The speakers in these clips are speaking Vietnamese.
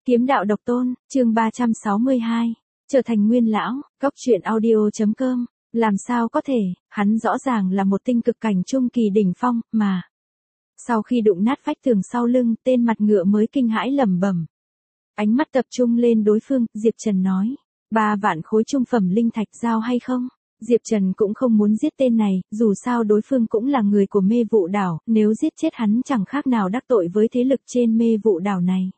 Kiếm đạo độc tôn, chương 362. Trở thành nguyên lão, góc truyện audio.com. Làm sao có thể, hắn rõ ràng là một tinh cực cảnh trung kỳ đỉnh phong, mà. Sau khi đụng nát vách tường sau lưng, tên mặt ngựa mới kinh hãi lẩm bẩm. Ánh mắt tập trung lên đối phương, Diệp Trần nói. 3 vạn khối trung phẩm linh thạch giao hay không? Diệp Trần cũng không muốn giết tên này, dù sao đối phương cũng là người của mê vụ đảo, nếu giết chết hắn chẳng khác nào đắc tội với thế lực trên mê vụ đảo này.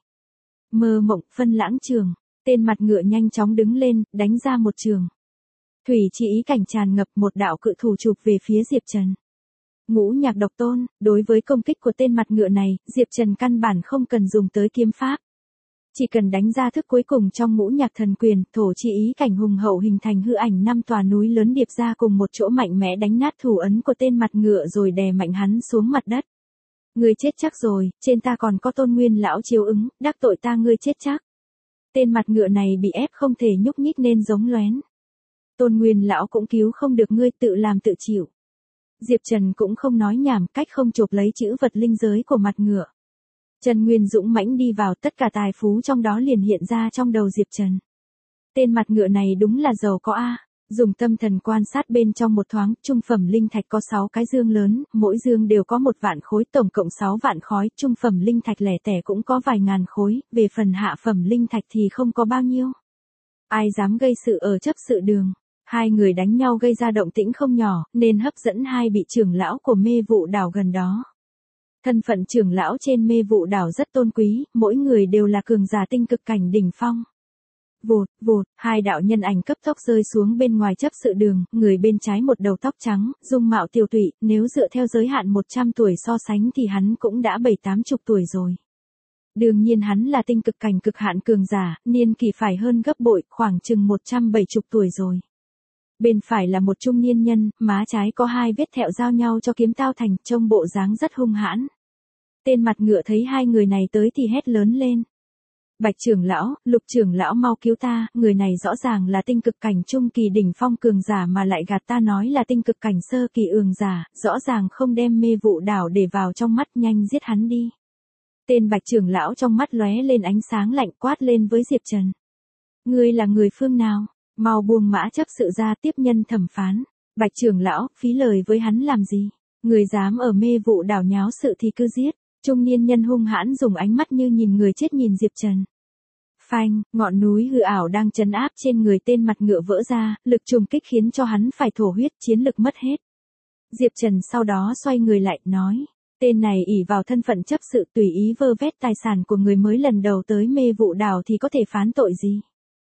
Mơ mộng, phân lãng trường, tên mặt ngựa nhanh chóng đứng lên, đánh ra một trường. Thủy chỉ ý cảnh tràn ngập, một đạo cự thủ chụp về phía Diệp Trần. Ngũ nhạc độc tôn, đối với công kích của tên mặt ngựa này, Diệp Trần căn bản không cần dùng tới kiếm pháp. Chỉ cần đánh ra thức cuối cùng trong ngũ nhạc thần quyền, thổ chỉ ý cảnh hùng hậu hình thành hư ảnh 5 tòa núi lớn điệp ra cùng một chỗ mạnh mẽ đánh nát thủ ấn của tên mặt ngựa rồi đè mạnh hắn xuống mặt đất. Ngươi chết chắc rồi, trên ta còn có Tôn Nguyên lão chiếu ứng, đắc tội ta ngươi chết chắc. Tên mặt ngựa này bị ép không thể nhúc nhích nên giống loén. Tôn Nguyên lão cũng cứu không được ngươi, tự làm tự chịu. Diệp Trần cũng không nói nhảm, cách không chộp lấy chữ vật linh giới của mặt ngựa. Trần Nguyên dũng mãnh đi vào, tất cả tài phú trong đó liền hiện ra trong đầu Diệp Trần. Tên mặt ngựa này đúng là giàu có a. Dùng tâm thần quan sát bên trong một thoáng, trung phẩm linh thạch có 6 cái dương lớn, mỗi dương đều có 1 vạn khối, tổng cộng 6 vạn khối, trung phẩm linh thạch lẻ tẻ cũng có vài ngàn khối, về phần hạ phẩm linh thạch thì không có bao nhiêu. Ai dám gây sự ở chấp sự đường? Hai người đánh nhau gây ra động tĩnh không nhỏ, nên hấp dẫn hai vị trưởng lão của mê vụ đảo gần đó. Thân phận trưởng lão trên mê vụ đảo rất tôn quý, mỗi người đều là cường giả tinh cực cảnh đỉnh phong. Vụt, vụt, hai đạo nhân ảnh cấp tốc rơi xuống bên ngoài chấp sự đường, người bên trái một đầu tóc trắng, dung mạo tiều tụy, nếu dựa theo giới hạn 100 tuổi so sánh thì hắn cũng đã 7-80 tuổi rồi. Đương nhiên hắn là tinh cực cảnh cực hạn cường giả, niên kỳ phải hơn gấp bội, khoảng chừng 170 tuổi rồi. Bên phải là một trung niên nhân, má trái có 2 vết thẹo giao nhau cho kiếm tao thành, trông bộ dáng rất hung hãn. Tên mặt ngựa thấy hai người này tới thì hét lớn lên. Bạch trưởng lão, Lục trưởng lão mau cứu ta, người này rõ ràng là tinh cực cảnh trung kỳ đỉnh phong cường giả mà lại gạt ta nói là tinh cực cảnh sơ kỳ ương giả, rõ ràng không đem mê vụ đảo để vào trong mắt, nhanh giết hắn đi. Tên Bạch trưởng lão trong mắt lóe lên ánh sáng lạnh, quát lên với Diệp Trần. Ngươi là người phương nào? Mau buông mã chấp sự ra, tiếp nhân thẩm phán. Bạch trưởng lão, phí lời với hắn làm gì? Người dám ở mê vụ đảo nháo sự thì cứ giết. Trung niên nhân hung hãn dùng ánh mắt như nhìn người chết nhìn Diệp Trần. Phanh, ngọn núi hư ảo đang trấn áp trên người tên mặt ngựa vỡ ra, lực trùng kích khiến cho hắn phải thổ huyết, chiến lực mất hết. Diệp Trần sau đó xoay người lại, nói. Tên này ỷ vào thân phận chấp sự tùy ý vơ vét tài sản của người mới lần đầu tới mê vụ đảo thì có thể phán tội gì?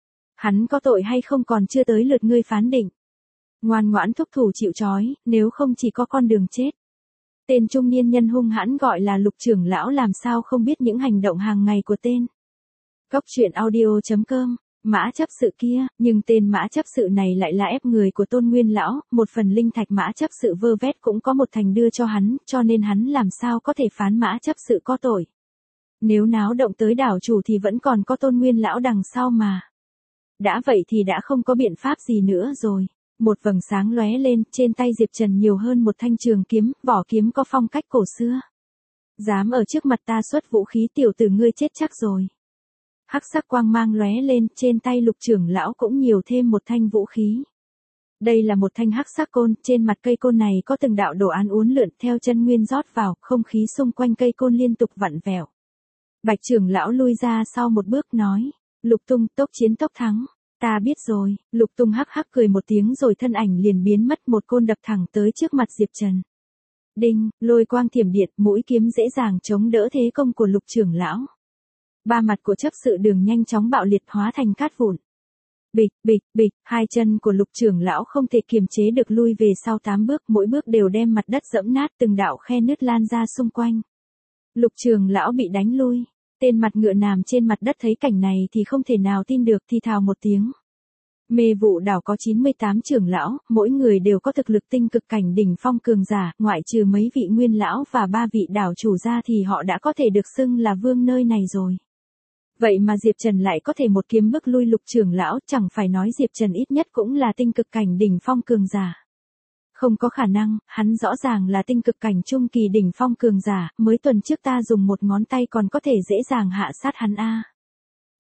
Hắn có tội hay không còn chưa tới lượt ngươi phán định. Ngoan ngoãn thúc thủ chịu trói, nếu không chỉ có con đường chết. Tên trung niên nhân hung hãn gọi là Lục trưởng lão làm sao không biết những hành động hàng ngày của tên. Góc truyện audio.com, mã chấp sự kia, nhưng tên mã chấp sự này lại là ép người của Tôn Nguyên lão, một phần linh thạch mã chấp sự vơ vét cũng có một thành đưa cho hắn, cho nên hắn làm sao có thể phán mã chấp sự có tội. Nếu náo động tới đảo chủ thì vẫn còn có Tôn Nguyên lão đằng sau mà. Đã vậy thì đã không có biện pháp gì nữa rồi. Một vầng sáng lóe lên, trên tay Diệp Trần nhiều hơn một thanh trường kiếm, vỏ kiếm có phong cách cổ xưa. Dám ở trước mặt ta xuất vũ khí, tiểu tử ngươi chết chắc rồi. Hắc sắc quang mang lóe lên, trên tay Lục trưởng lão cũng nhiều thêm một thanh vũ khí. Đây là một thanh hắc sắc côn, trên mặt cây côn này có từng đạo đồ án uốn lượn theo chân nguyên rót vào, không khí xung quanh cây côn liên tục vặn vẹo. Bạch trưởng lão lui ra sau một bước nói, Lục Tung, tốc chiến tốc thắng. Ta biết rồi, Lục Tung hắc hắc cười một tiếng rồi thân ảnh liền biến mất, một côn đập thẳng tới trước mặt Diệp Trần. Đinh, lôi quang thiểm điện, mũi kiếm dễ dàng chống đỡ thế công của Lục trưởng lão. Ba mặt của chấp sự đường nhanh chóng bạo liệt hóa thành cát vụn. Bịch, bịch, bịch, hai chân của Lục trưởng lão không thể kiềm chế được lui về sau 8 bước, mỗi bước đều đem mặt đất dẫm nát, từng đạo khe nứt lan ra xung quanh. Lục trưởng lão bị đánh lui. Tên mặt ngựa nằm trên mặt đất thấy cảnh này thì không thể nào tin được, thì thào một tiếng. Mê vụ đảo có 98 trưởng lão, mỗi người đều có thực lực tinh cực cảnh đỉnh phong cường giả, ngoại trừ mấy vị nguyên lão và 3 vị đảo chủ ra thì họ đã có thể được xưng là vương nơi này rồi. Vậy mà Diệp Trần lại có thể một kiếm bức lui Lục trưởng lão, chẳng phải nói Diệp Trần ít nhất cũng là tinh cực cảnh đỉnh phong cường giả. Không có khả năng, hắn rõ ràng là tinh cực cảnh trung kỳ đỉnh phong cường giả, mới tuần trước ta dùng một ngón tay còn có thể dễ dàng hạ sát hắn a.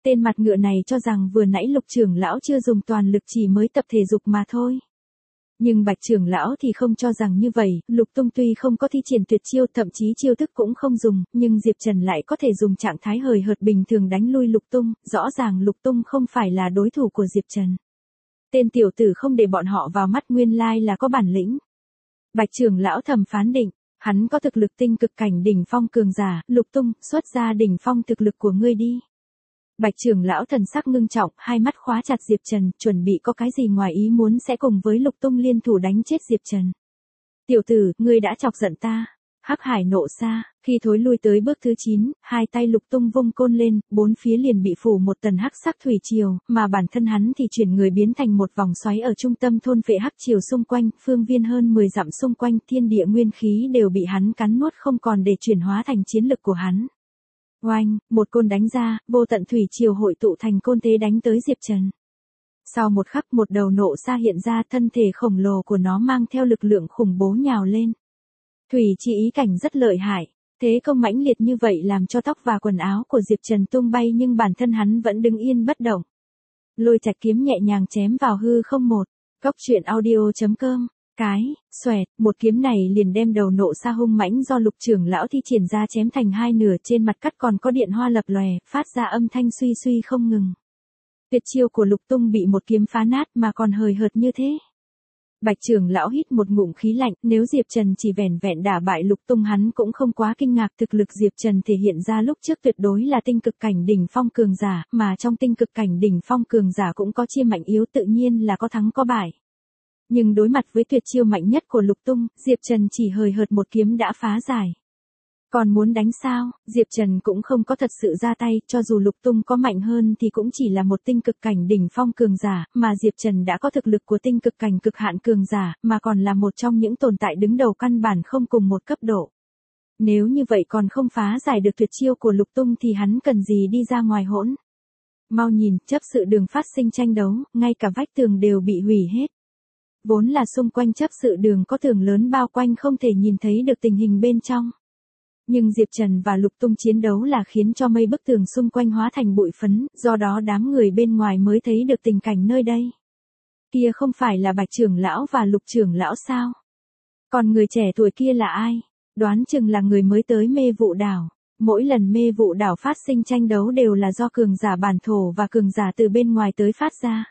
Tên mặt ngựa này cho rằng vừa nãy Lục trưởng lão chưa dùng toàn lực chỉ mới tập thể dục mà thôi. Nhưng Bạch trưởng lão thì không cho rằng như vậy, Lục Tung tuy không có thi triển tuyệt chiêu, thậm chí chiêu thức cũng không dùng, nhưng Diệp Trần lại có thể dùng trạng thái hời hợt bình thường đánh lui Lục Tung, rõ ràng Lục Tung không phải là đối thủ của Diệp Trần. Tên tiểu tử không để bọn họ vào mắt nguyên lai là có bản lĩnh. Bạch trưởng lão thầm phán định, hắn có thực lực tinh cực cảnh đỉnh phong cường giả, Lục Tung, xuất ra đỉnh phong thực lực của ngươi đi. Bạch trưởng lão thần sắc ngưng trọng, hai mắt khóa chặt Diệp Trần, chuẩn bị có cái gì ngoài ý muốn sẽ cùng với Lục Tung liên thủ đánh chết Diệp Trần. Tiểu tử, ngươi đã chọc giận ta. Hắc Hải nộ xa, khi thối lui tới bước thứ 9, hai tay Lục Tung vung côn lên, bốn phía liền bị phủ một tầng hắc sắc thủy triều, mà bản thân hắn thì chuyển người biến thành một vòng xoáy ở trung tâm thôn phệ hắc triều xung quanh, phương viên hơn 10 dặm xung quanh, thiên địa nguyên khí đều bị hắn cắn nuốt không còn để chuyển hóa thành chiến lực của hắn. Oanh, một côn đánh ra, vô tận thủy triều hội tụ thành côn thế đánh tới Diệp Trần. Sau một khắc một đầu nộ xa hiện ra, thân thể khổng lồ của nó mang theo lực lượng khủng bố nhào lên. Thủy chi ý cảnh rất lợi hại, thế công mãnh liệt như vậy làm cho tóc và quần áo của Diệp Trần tung bay nhưng bản thân hắn vẫn đứng yên bất động. Lôi Trạch kiếm nhẹ nhàng chém vào hư không một, Cốc Truyện Audio.com. Xoẹt, một kiếm này liền đem đầu nộ xa hung mãnh do Lục trưởng lão thi triển ra chém thành hai nửa, trên mặt cắt còn có điện hoa lập lòe, phát ra âm thanh suy suy không ngừng. Tuyệt chiêu của Lục Tung bị một kiếm phá nát mà còn hời hợt như thế. Bạch trưởng lão hít một ngụm khí lạnh, nếu Diệp Trần chỉ vẻn vẹn đả bại Lục Tung hắn cũng không quá kinh ngạc, thực lực Diệp Trần thể hiện ra lúc trước tuyệt đối là tinh cực cảnh đỉnh phong cường giả, mà trong tinh cực cảnh đỉnh phong cường giả cũng có chia mạnh yếu, tự nhiên là có thắng có bại. Nhưng đối mặt với tuyệt chiêu mạnh nhất của Lục Tung, Diệp Trần chỉ hời hợt một kiếm đã phá giải. Còn muốn đánh sao, Diệp Trần cũng không có thật sự ra tay, cho dù Lục Tung có mạnh hơn thì cũng chỉ là một tinh cực cảnh đỉnh phong cường giả, mà Diệp Trần đã có thực lực của tinh cực cảnh cực hạn cường giả, mà còn là một trong những tồn tại đứng đầu căn bản không cùng một cấp độ. Nếu như vậy còn không phá giải được tuyệt chiêu của Lục Tung thì hắn cần gì đi ra ngoài hỗn. Mau nhìn, chấp sự đường phát sinh tranh đấu, ngay cả vách tường đều bị hủy hết. Vốn là xung quanh chấp sự đường có tường lớn bao quanh không thể nhìn thấy được tình hình bên trong. Nhưng Diệp Trần và Lục Tung chiến đấu là khiến cho mấy bức tường xung quanh hóa thành bụi phấn, do đó đám người bên ngoài mới thấy được tình cảnh nơi đây. Kia không phải là Bạch trưởng lão và Lục trưởng lão sao? Còn người trẻ tuổi kia là ai? Đoán chừng là người mới tới Mê Vụ Đảo. Mỗi lần Mê Vụ Đảo phát sinh tranh đấu đều là do cường giả bản thổ và cường giả từ bên ngoài tới phát ra.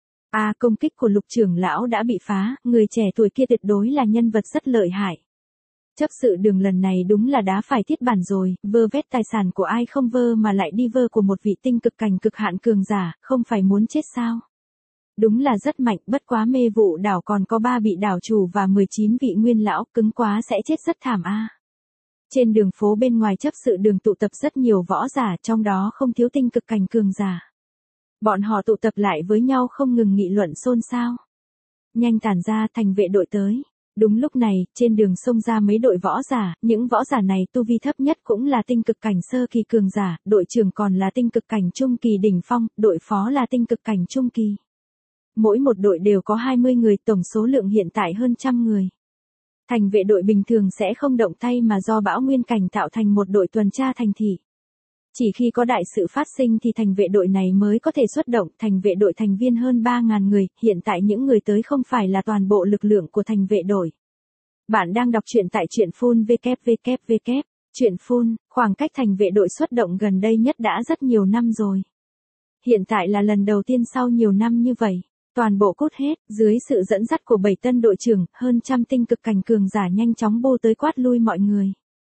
Công kích của Lục trưởng lão đã bị phá, người trẻ tuổi kia tuyệt đối là nhân vật rất lợi hại. Chấp sự đường lần này đúng là đá phải thiết bản rồi, vơ vét tài sản của ai không vơ mà lại đi vơ của một vị tinh cực cảnh cực hạn cường giả, không phải muốn chết sao? Đúng là rất mạnh, bất quá Mê Vụ Đảo còn có 3 vị đảo chủ và 19 vị nguyên lão, cứng quá sẽ chết rất thảm a. Trên đường phố bên ngoài chấp sự đường tụ tập rất nhiều võ giả, trong đó không thiếu tinh cực cảnh cường giả. Bọn họ tụ tập lại với nhau không ngừng nghị luận xôn xao. Nhanh tản ra, thành vệ đội tới. Đúng lúc này, trên đường xông ra mấy đội võ giả, những võ giả này tu vi thấp nhất cũng là tinh cực cảnh sơ kỳ cường giả, đội trưởng còn là tinh cực cảnh trung kỳ đỉnh phong, đội phó là tinh cực cảnh trung kỳ. Mỗi một đội đều có 20 người, tổng số lượng hiện tại hơn 100 người. Thành vệ đội bình thường sẽ không động tay mà do bão nguyên cảnh tạo thành một đội tuần tra thành thị. Chỉ khi có đại sự phát sinh thì thành vệ đội này mới có thể xuất động, thành vệ đội thành viên hơn 3.000 người, hiện tại những người tới không phải là toàn bộ lực lượng của thành vệ đội. Bạn đang đọc truyện tại truyện phun www. Truyện phun, khoảng cách thành vệ đội xuất động gần đây nhất đã rất nhiều năm rồi. Hiện tại là lần đầu tiên sau nhiều năm như vậy. Toàn bộ cút hết, dưới sự dẫn dắt của 7 tân đội trưởng, hơn 100 tinh cực cảnh cường giả nhanh chóng bô tới quát lui mọi người.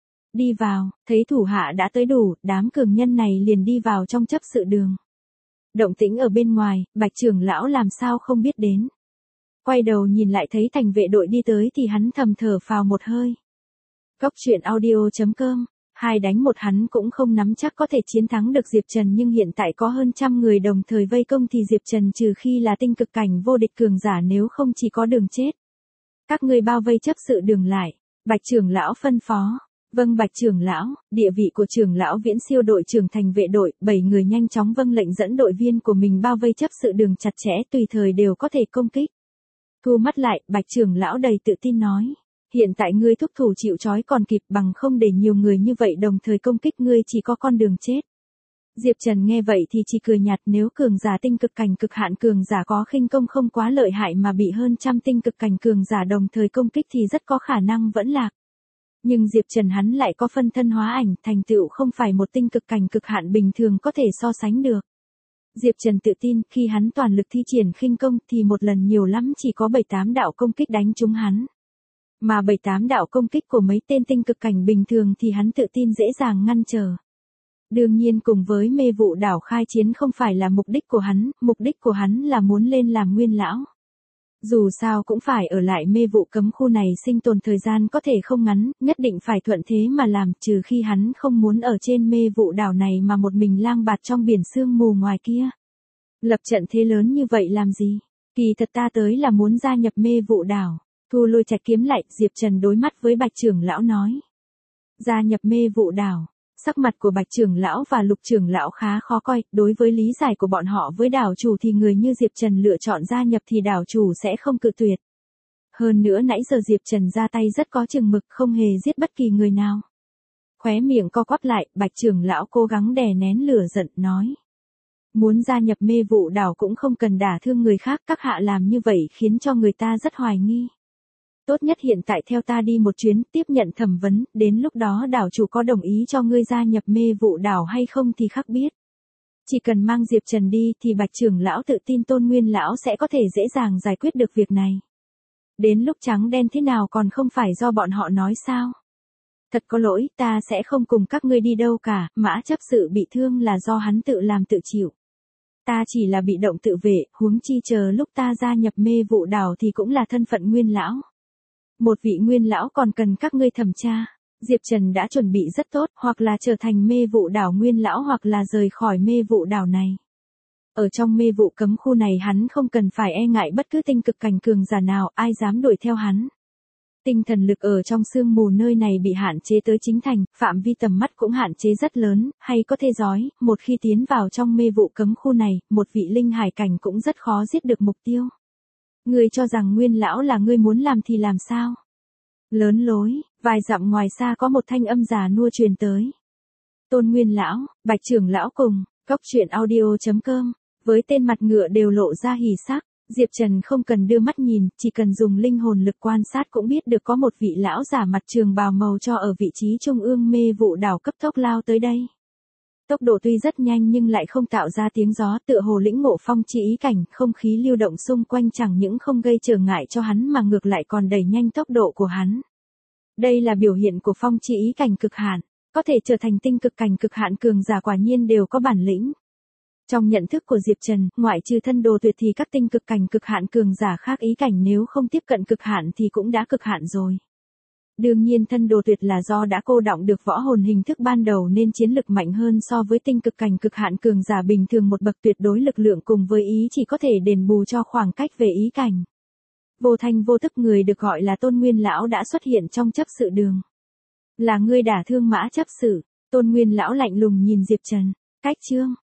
Đi vào, thấy thủ hạ đã tới đủ, đám cường nhân này liền đi vào trong chấp sự đường. Động tĩnh ở bên ngoài, Bạch trưởng lão làm sao không biết đến. Quay đầu nhìn lại thấy thành vệ đội đi tới thì hắn thầm thở phào một hơi. Cốc Truyện Audio.com, 2 đánh 1 hắn cũng không nắm chắc có thể chiến thắng được Diệp Trần, nhưng hiện tại có hơn 100 người đồng thời vây công thì Diệp Trần trừ khi là tinh cực cảnh vô địch cường giả, nếu không chỉ có đường chết. Các ngươi bao vây chấp sự đường lại, Bạch trưởng lão phân phó. Vâng Bạch trưởng lão, địa vị của trưởng lão viễn siêu đội trưởng thành vệ đội, 7 người nhanh chóng vâng lệnh dẫn đội viên của mình bao vây chấp sự đường chặt chẽ, tùy thời đều có thể công kích. Thu mắt lại, Bạch trưởng lão đầy tự tin nói. Hiện tại ngươi thúc thủ chịu trói còn kịp, bằng không để nhiều người như vậy đồng thời công kích ngươi chỉ có con đường chết. Diệp Trần nghe vậy thì chỉ cười nhạt, nếu cường giả tinh cực cảnh cực hạn cường giả có khinh công không quá lợi hại mà bị hơn trăm tinh cực cảnh cường giả đồng thời công kích thì rất có khả năng vẫn lạc. Nhưng Diệp Trần hắn lại có phân thân hóa ảnh, thành tựu không phải một tinh cực cảnh cực hạn bình thường có thể so sánh được. Diệp Trần tự tin, khi hắn toàn lực thi triển khinh công thì một lần nhiều lắm chỉ có 7-8 đạo công kích đánh trúng hắn. Mà 7-8 đạo công kích của mấy tên tinh cực cảnh bình thường thì hắn tự tin dễ dàng ngăn trở. Đương nhiên cùng với mê vụ đảo khai chiến không phải là mục đích của hắn là muốn lên làm nguyên lão. Dù sao cũng phải ở lại mê vụ cấm khu này sinh tồn thời gian có thể không ngắn, nhất định phải thuận thế mà làm, trừ khi hắn không muốn ở trên mê vụ đảo này mà một mình lang bạt trong biển sương mù ngoài kia. Lập trận thế lớn như vậy làm gì? Kỳ thật ta tới là muốn gia nhập mê vụ đảo. Thu lôi trạch kiếm lại, Diệp Trần đối mắt với Bạch trưởng lão nói. Gia nhập mê vụ đảo. Sắc mặt của Bạch trưởng lão và Lục trưởng lão khá khó coi, đối với lý giải của bọn họ với đảo chủ thì người như Diệp Trần lựa chọn gia nhập thì đảo chủ sẽ không cự tuyệt. Hơn nữa nãy giờ Diệp Trần ra tay rất có chừng mực, không hề giết bất kỳ người nào. Khóe miệng co quắp lại, Bạch trưởng lão cố gắng đè nén lửa giận, nói. Muốn gia nhập mê vụ đảo cũng không cần đả thương người khác, các hạ làm như vậy khiến cho người ta rất hoài nghi. Tốt nhất hiện tại theo ta đi một chuyến, tiếp nhận thẩm vấn, đến lúc đó đảo chủ có đồng ý cho ngươi gia nhập mê vụ đảo hay không thì khắc biết. Chỉ cần mang Diệp Trần đi thì Bạch trưởng lão tự tin Tôn Nguyên lão sẽ có thể dễ dàng giải quyết được việc này. Đến lúc trắng đen thế nào còn không phải do bọn họ nói sao? Thật có lỗi, ta sẽ không cùng các ngươi đi đâu cả, Mã chấp sự bị thương là do hắn tự làm tự chịu. Ta chỉ là bị động tự vệ, huống chi chờ lúc ta gia nhập mê vụ đảo thì cũng là thân phận nguyên lão. Một vị nguyên lão còn cần các ngươi thẩm tra. Diệp Trần đã chuẩn bị rất tốt, hoặc là trở thành mê vụ đảo nguyên lão hoặc là rời khỏi mê vụ đảo này. Ở trong mê vụ cấm khu này hắn không cần phải e ngại bất cứ tinh cực cảnh cường giả nào, ai dám đuổi theo hắn. Tinh thần lực ở trong sương mù nơi này bị hạn chế tới chính thành, phạm vi tầm mắt cũng hạn chế rất lớn, hay có thể nói, một khi tiến vào trong mê vụ cấm khu này, một vị linh hải cảnh cũng rất khó giết được mục tiêu. Ngươi cho rằng nguyên lão là ngươi muốn làm thì làm sao? Lớn lối, vài dặm ngoài xa có một thanh âm già nua truyền tới. Tôn Nguyên lão, Bạch trưởng lão cùng, Cốc Truyện Audio.com, với tên mặt ngựa đều lộ ra hỉ sắc, Diệp Trần không cần đưa mắt nhìn, chỉ cần dùng linh hồn lực quan sát cũng biết được có một vị lão giả mặt trường bào màu cho ở vị trí trung ương mê vụ đảo cấp tốc lao tới đây. Tốc độ tuy rất nhanh nhưng lại không tạo ra tiếng gió, tựa hồ lĩnh ngộ phong chi ý cảnh, không khí lưu động xung quanh chẳng những không gây trở ngại cho hắn mà ngược lại còn đẩy nhanh tốc độ của hắn. Đây là biểu hiện của phong chi ý cảnh cực hạn, có thể trở thành tinh cực cảnh cực hạn cường giả quả nhiên đều có bản lĩnh. Trong nhận thức của Diệp Trần, ngoại trừ thân đồ tuyệt thì các tinh cực cảnh cực hạn cường giả khác ý cảnh nếu không tiếp cận cực hạn thì cũng đã cực hạn rồi. Đương nhiên thân đồ tuyệt là do đã cô đọng được võ hồn hình thức ban đầu nên chiến lực mạnh hơn so với tinh cực cảnh cực hạn cường giả bình thường một bậc, tuyệt đối lực lượng cùng với ý chỉ có thể đền bù cho khoảng cách về ý cảnh. Vô thanh vô tức người được gọi là Tôn Nguyên lão đã xuất hiện trong chấp sự đường. Là ngươi đả thương Mã chấp sự? Tôn Nguyên lão lạnh lùng nhìn Diệp Trần. Cách chương